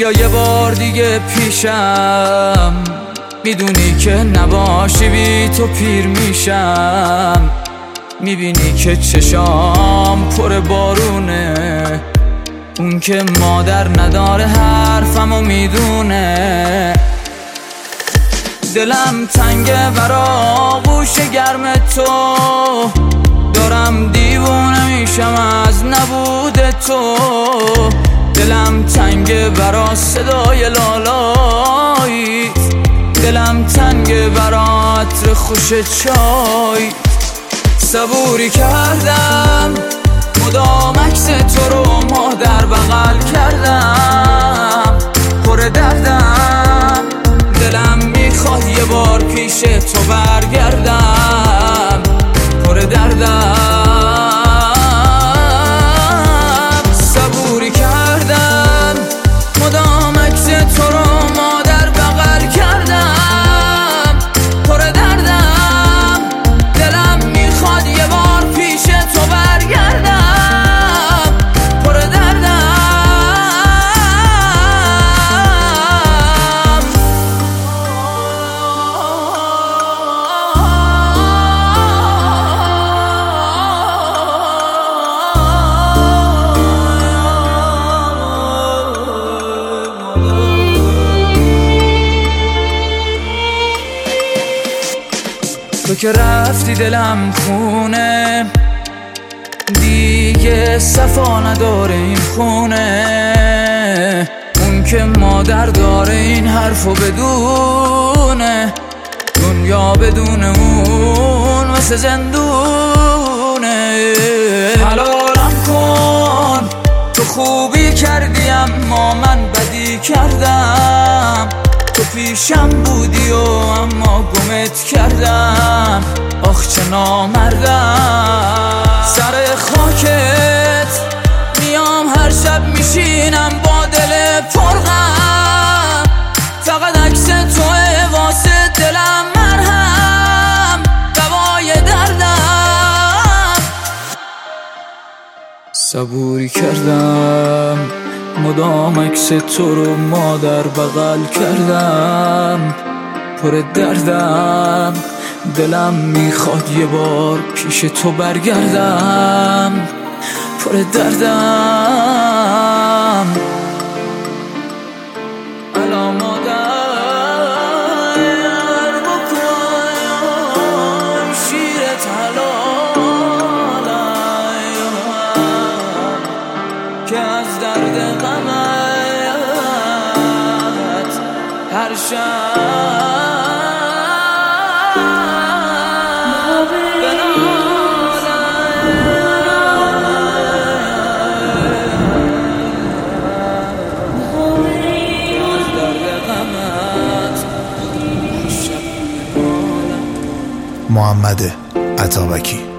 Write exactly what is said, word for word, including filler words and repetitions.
بیا یه بار دیگه پیشم، میدونی که نباشی بی تو پیر میشم. میبینی که چشام پر بارونه، اون که مادر نداره حرفمو میدونه. دلم تنگه برا آغوش گرم تو، دارم دیوونه میشم از نبود تو. دلم تنگه برا صدای لالایی، دلم تنگه برا عطر خوش چای. صبوری کردم مدام عکس تو رو مادر بغل کردم، پر دردم دلم میخواد یه بار پیش تو برگردم، پر دردم. صبوری کردم مدام عکس تو رو مادر بغل کردم، پر دردم دلم میخواد یه بار پیش تو برگردم، پر دردم. تو که رفتی دلم خونه، دیگه صفا نداره این خونه. اون که مادر داره این حرفو بدونه، دنیا بدون اون واسه زندونه. حلالم کن تو خوبی کردی اما من بدی کردم، تو پیشم بودی و اما گمت کردم. آخ چه نامردم، سر خاکت میام هر شب میشینم با دل پرغم. فقط عکس توه واسه دلم مرهم، دوای دردم. صبوری کردم مدام عکس تو رو مادر بغل کردم، پر دردم دلم میخواد یه بار پیش تو برگردم، پر دردم. الا مادر بکن شیرت حلالم، که از درد غمت هر شب محمد عطابکی.